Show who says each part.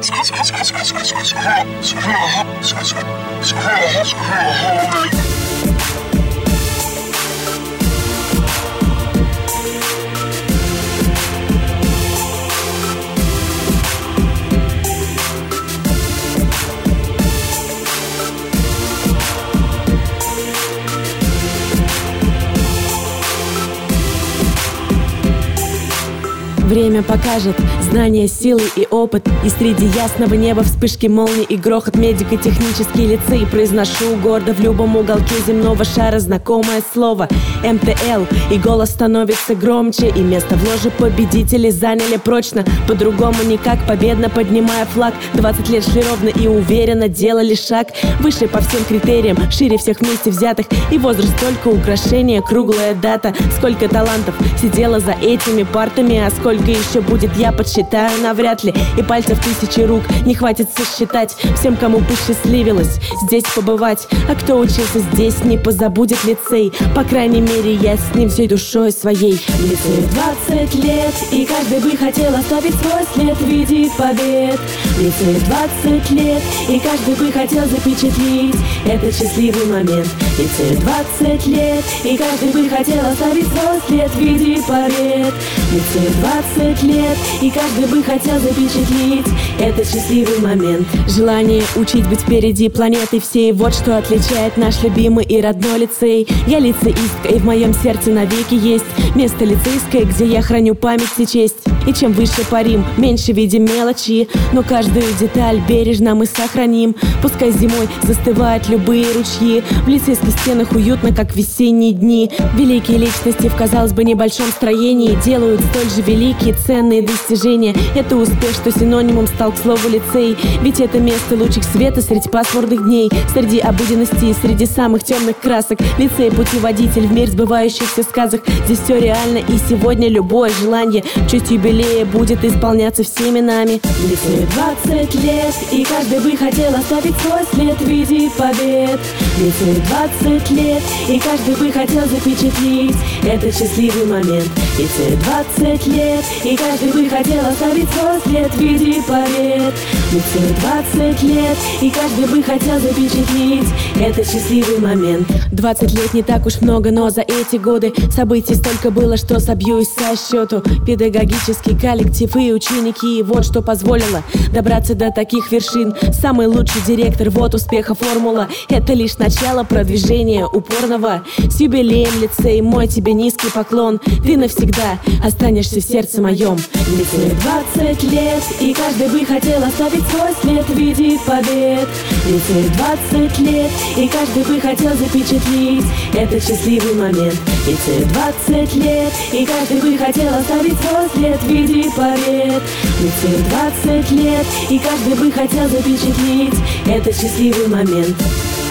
Speaker 1: Время покажет знания, силы и опыт. И среди ясного неба вспышки молний и грохот. Медико-технический лицей произношу гордо в любом уголке земного шара знакомое слово МТЛ. И голос становится громче, и место в ложе победителей заняли прочно. По-другому никак, победно поднимая флаг. 20 лет шли ровно и уверенно делали шаг выше по всем критериям, шире всех вместе взятых. И возраст только украшение, круглая дата. Сколько талантов сидело за этими партами, а сколько еще будет, я подсчитаю навряд ли. И пальцев тысячи рук не хватит сосчитать всем, кому посчастливилось здесь побывать. А кто учился здесь, не позабудет лицей. По крайней мере, я с ним всей душой своей. Лицею 20 лет, и каждый бы хотел оставить свой след в виде побед. Лицею 20 лет, и каждый бы хотел запечатлеть этот счастливый момент. Лицею 20 лет, и каждый бы хотел оставить свой след в виде побед. Лицею 20 лет, и каждый бы хотел запечатлеть этот счастливый момент. Желание учить быть впереди планеты всей, вот что отличает наш любимый и родной лицей. Я лицеистка, и в моем сердце навеки есть место лицейское, где я храню память и честь. И чем выше парим, меньше видим мелочи, но каждую деталь бережно мы сохраним. Пускай зимой застывают любые ручьи, в лицейских стенах уютно, как весенние дни. Великие личности в, казалось бы, небольшом строении делают столь же великие, ценные достижения. Это успех, что синонимом стал к слову лицей. Ведь это место лучик света среди пасмурных дней, среди обыденности и среди самых темных красок. Лицей — путеводитель в мир сбывающихся сказок. Здесь все реально, и сегодня любое желание в честь юбилея будет исполняться всеми нами. Лицею 20 лет, и каждый бы хотел оставить свой след в виде побед. Лицею 20 лет, и каждый бы хотел запечатлеть этот счастливый момент. Лицею 20 лет, и каждый бы хотел оставить свой след в виде побед. Лицею 20 лет, и каждый бы хотел запечатлеть этот счастливый момент. 20 лет не так уж много, но за эти годы событий столько было, что собьюсь со счету. Педагогический коллектив и ученики, вот что позволило добраться до таких вершин. Самый лучший директор, вот успеха формула. Это лишь начало продвижения упорного. С юбилеем, лицей, мой тебе низкий поклон. Ты навсегда останешься в сердце моем. Лицею 20 лет, и каждый бы хотел оставить свой след в виде побед. Лицею 20 лет, и каждый бы хотел запечатлеть этот счастливый момент. Лицею 20 лет, и каждый бы хотел оставить свой след в виде побед. Лицею 20 лет, и каждый бы хотел запечатлеть этот счастливый момент.